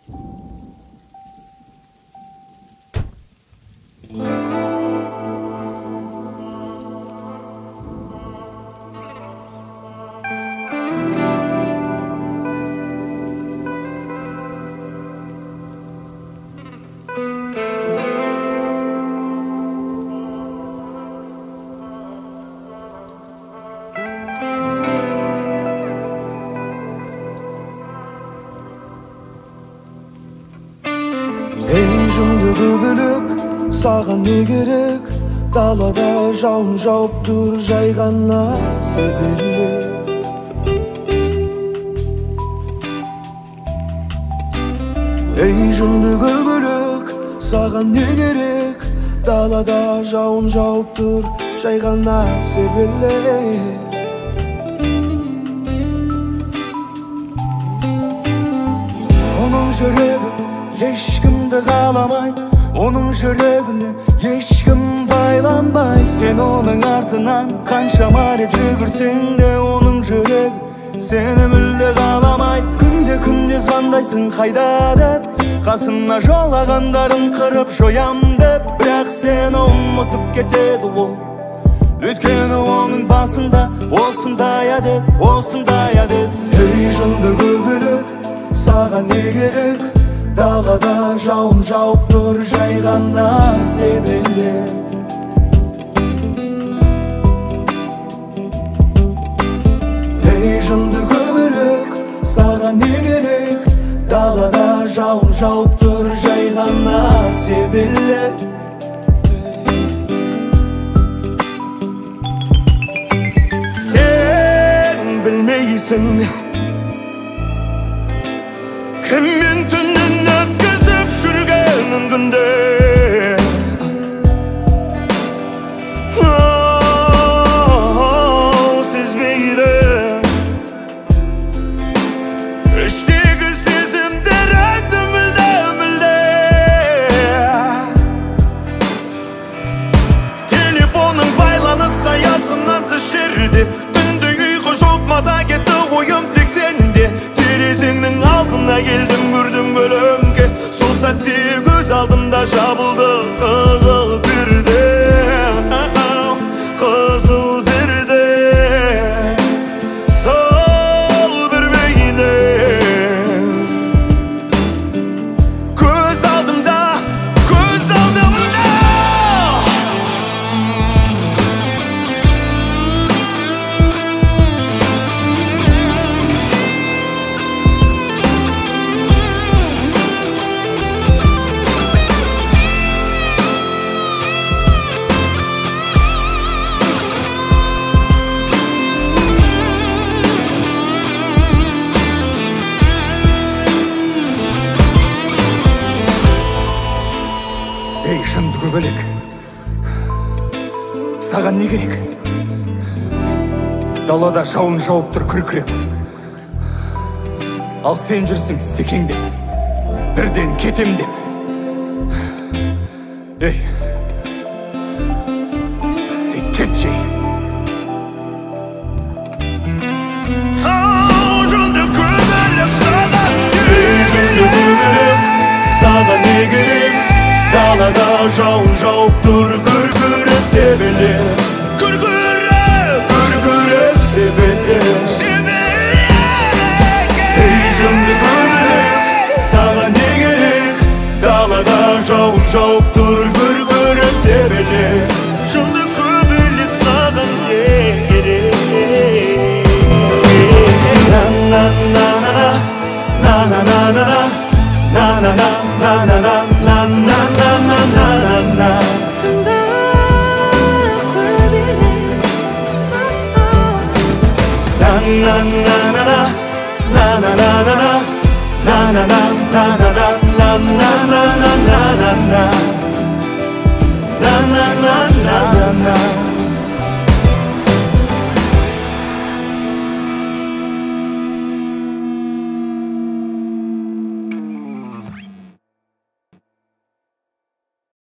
Саған не керек? Далада жауын жауып тұр, жай ғана себелі. Ей жүнді көбілік, саған не керек? Далада жауын жауып тұр, жай ғана себелі. Оның жүрегі ешкімді қаламайды, оның жүрегіне ешкім байланбай. Сен оның артынан қаншама рет жүгірсең де, оның жүрегі сені мүлде қаламайды. Күнде звондайсың қайда деп, қасына жолағандарын қырып жоям деп. Бірақ сені ұмытып кетеді ол, өйткені оның басында осындай әдет, осындай әдет. Ей жынды көбілік, саған не керек? Далада жауын жауып тұр, жай ғана себелі. Ей жынды көбілік, саған не керек? Далада жауын жауып тұр, жай ғана себелі. Сен білмейсің кіммен түнін өткізіп жүргеніңді. Сезбейді іштегі сезімдеріңді мүлде. Телефоның байланыс аясынан тыс жерде, түнде ұйқы жоқ, маза кетті ойым тек сенде. Терезеңнің алдына келдім, көрдім көлеңке, сол сәтте көз алдымда жабылды қызыл перде, қызыл перде. Сол бір бейне көз алдымда, көз алдымда. Ей жынды көбелек, саған не керек? Далада жауын жауып тұр күркіреп, ал сен жүрсің секеңдеп, бірден кетем деп. Ей кетші. Жынды көбелек, саған не керек? Далада жауын жауып тұр, күркіреп себелі. Күркіреп себелі. Ей жынды көбелек, саған не керек? Далада жауын жауып тұр, күркіреп себелі. Жынды көбелек, саған не керек? На-на-на-на-на, на-на-на-на-на, на-на-на-на-на-на, на-на-на-на-на-на. Жынды көбелек, на-на-на-на-на, на-на-на-на-на, на-на-на-на-на-на, на-на-на-на-на-на, на-на-на-на.